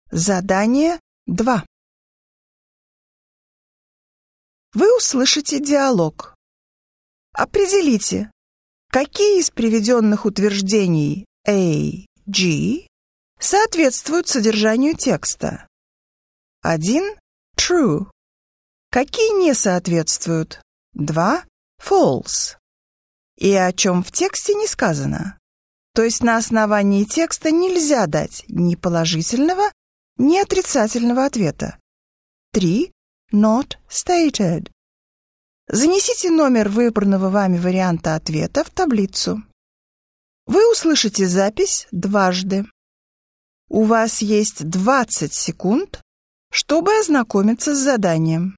Задание 2. Вы услышите диалог. Определите, какие из приведенных утверждений A, G соответствуют содержанию текста. 1. True. Какие не соответствуют? 2. False. И о чем в тексте не сказано. То есть на основании текста нельзя дать ни положительного, ни отрицательного ответа. 3. Not stated. Занесите номер выбранного вами варианта ответа в таблицу. Вы услышите запись дважды. У вас есть 20 секунд, чтобы ознакомиться с заданием.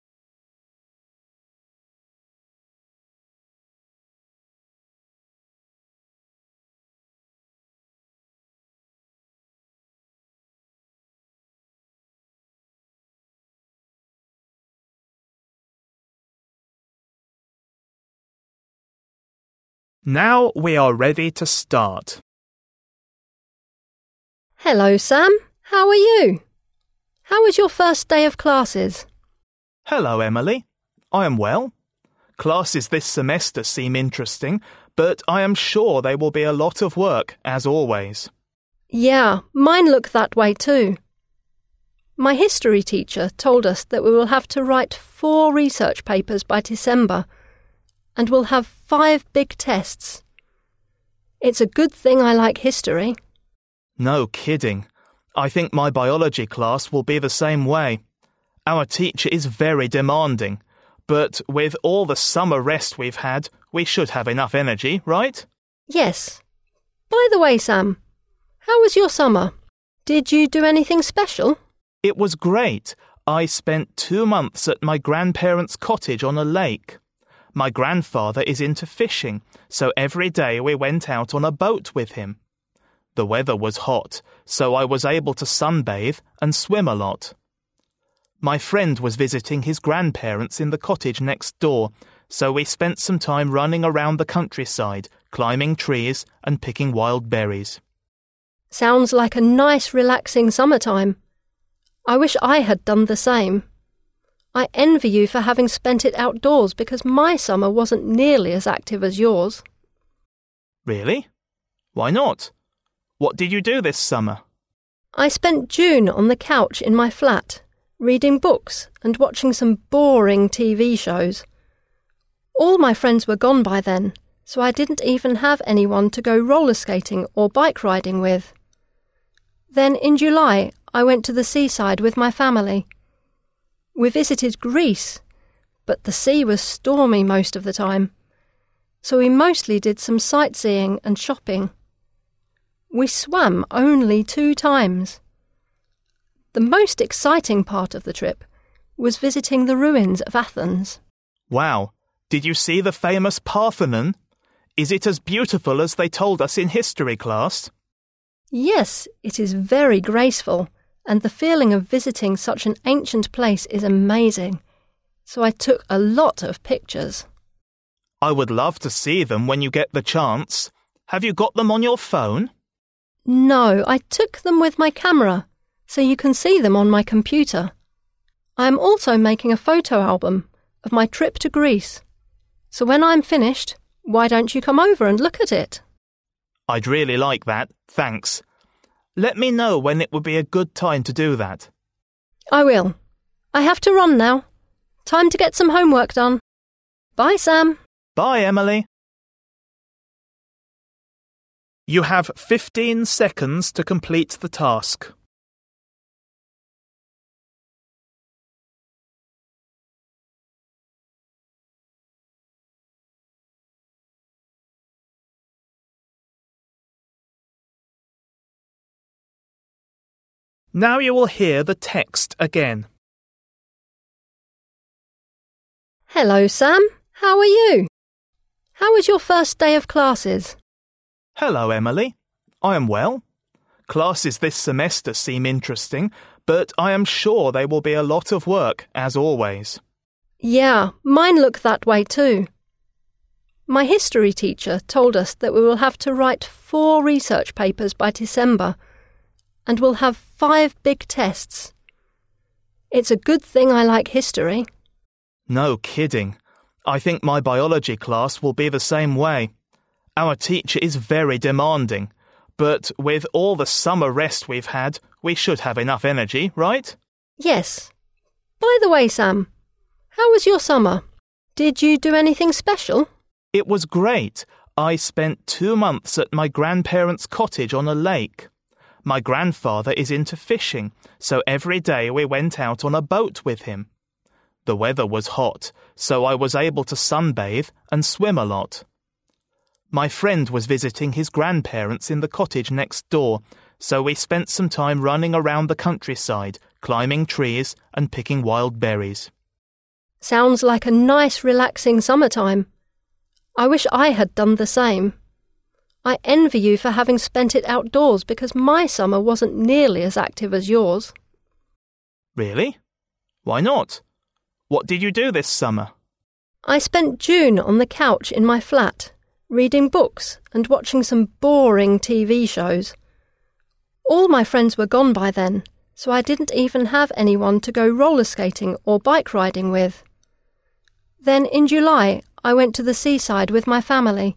Now we are ready to start. Hello, Sam. How are you? How was your first day of classes? Hello, Emily. I am well. Classes this semester seem interesting, but I am sure they will be a lot of work, as always. Yeah, mine look that way too. My history teacher told us that we will have to write 4 research papers by December, and we'll have 5 big tests. It's a good thing I like history. No kidding. I think my biology class will be the same way. Our teacher is very demanding, but with all the summer rest we've had, we should have enough energy, right? Yes. By the way, Sam, how was your summer? Did you do anything special? It was great. I spent 2 months at my grandparents' cottage on a lake. My grandfather is into fishing, so every day we went out on a boat with him. The weather was hot, so I was able to sunbathe and swim a lot. My friend was visiting his grandparents in the cottage next door, so we spent some time running around the countryside, climbing trees and picking wild berries. Sounds like a nice, relaxing summertime. I wish I had done the same. I envy you for having spent it outdoors because my summer wasn't nearly as active as yours. Really? Why not? What did you do this summer? I spent June on the couch in my flat, reading books and watching some boring TV shows. All my friends were gone by then, so I didn't even have anyone to go roller skating or bike riding with. Then in July, I went to the seaside with my family. We visited Greece, but the sea was stormy most of the time, so we mostly did some sightseeing and shopping. We swam only 2 times. The most exciting part of the trip was visiting the ruins of Athens. Wow, did you see the famous Parthenon? Is it as beautiful as they told us in history class? Yes, it is very graceful, and the feeling of visiting such an ancient place is amazing. So I took a lot of pictures. I would love to see them when you get the chance. Have you got them on your phone? No, I took them with my camera, so you can see them on my computer. I am also making a photo album of my trip to Greece. So when I'm finished, why don't you come over and look at it? I'd really like that, thanks. Let me know when it would be a good time to do that. I will. I have to run now. Time to get some homework done. Bye, Sam. Bye, Emily. You have 15 seconds to complete the task. Now you will hear the text again. Hello, Sam. How are you? How was your first day of classes? Hello, Emily. I am well. Classes this semester seem interesting, but I am sure they will be a lot of work, as always. Yeah, mine look that way too. My history teacher told us that we will have to write 4 research papers by December, and we'll have 5 big tests. It's a good thing I like history. No kidding. I think my biology class will be the same way. Our teacher is very demanding, but with all the summer rest we've had, we should have enough energy, right? Yes. By the way, Sam, how was your summer? Did you do anything special? It was great. I spent 2 months at my grandparents' cottage on a lake. My grandfather is into fishing, so every day we went out on a boat with him. The weather was hot, so I was able to sunbathe and swim a lot. My friend was visiting his grandparents in the cottage next door, so we spent some time running around the countryside, climbing trees and picking wild berries. Sounds like a nice, relaxing summertime. I wish I had done the same. I envy you for having spent it outdoors because my summer wasn't nearly as active as yours. Really? Why not? What did you do this summer? I spent June on the couch in my flat, reading books and watching some boring TV shows. All my friends were gone by then, so I didn't even have anyone to go roller skating or bike riding with. Then in July, I went to the seaside with my family.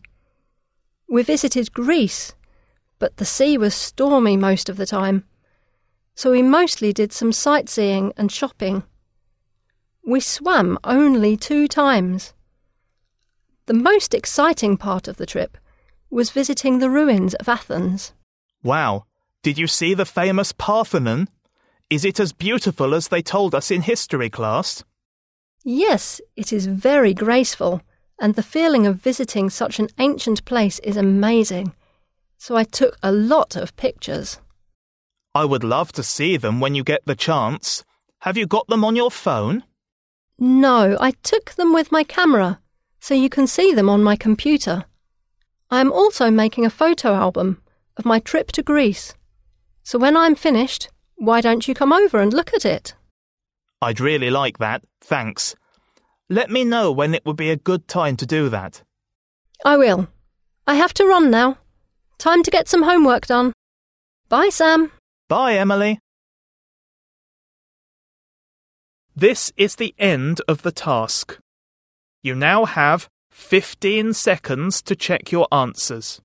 We visited Greece, but the sea was stormy most of the time, so we mostly did some sightseeing and shopping. We swam only 2 times. The most exciting part of the trip was visiting the ruins of Athens. Wow! Did you see the famous Parthenon? Is it as beautiful as they told us in history class? Yes, it is very graceful, and the feeling of visiting such an ancient place is amazing. So I took a lot of pictures. I would love to see them when you get the chance. Have you got them on your phone? No, I took them with my camera, so you can see them on my computer. I am also making a photo album of my trip to Greece. So when I'm finished, why don't you come over and look at it? I'd really like that, thanks. Let me know when it would be a good time to do that. I will. I have to run now. Time to get some homework done. Bye, Sam. Bye, Emily. This is the end of the task. You now have 15 seconds to check your answers.